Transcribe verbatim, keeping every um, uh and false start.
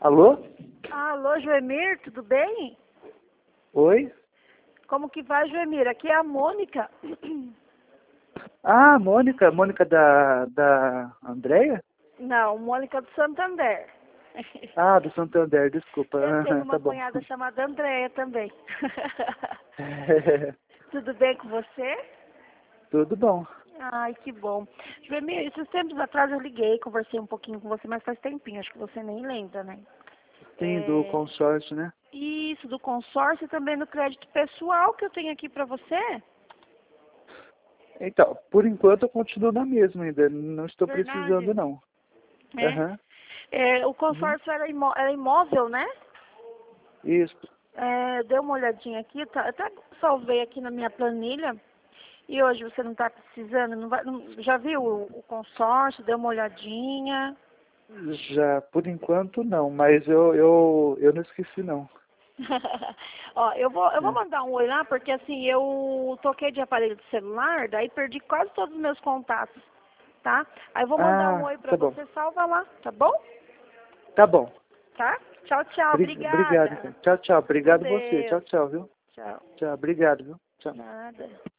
Alô? Alô, Joemir, tudo bem? Oi? Como que vai, Joemir? Aqui é a Mônica. Ah, Mônica, Mônica da, da Andréia? Não, Mônica do Santander. Ah, do Santander, desculpa. Eu tenho Tá uma bom. cunhada chamada Andréia também. Tudo bem com você? Tudo bom. Ai, que bom. Joemir, esses tempos atrás eu liguei, conversei um pouquinho com você, mas faz tempinho, acho que você nem lembra, né? Sim, do É, consórcio, né? Isso, do consórcio e também do crédito pessoal que eu tenho aqui pra você. Então, por enquanto eu continuo na mesma ainda. Não estou Verdade. precisando, não. Né? Aham. É, o Uhum. consórcio era, imó era imóvel, né? Isso. É, dei uma olhadinha aqui, tá, até salvei aqui na minha planilha. E hoje você não está precisando, não vai, não- já viu o, o consórcio, deu uma olhadinha. Já, por enquanto não, mas eu, eu, eu não esqueci, não. Ó, eu vou, eu vou É. mandar um oi lá, porque assim, eu toquei de aparelho de celular, daí perdi quase todos os meus contatos, tá? Aí eu vou mandar um Ah, oi pra tá bom. você, salva lá, tá bom? Tá bom. Tá? Tchau, tchau, Bri- Obrigado, então. obrigada. Tchau, tchau. Com Obrigado você. Tchau, Deus. tchau, viu? Tchau. Tchau, obrigado, viu? Tchau. Nada.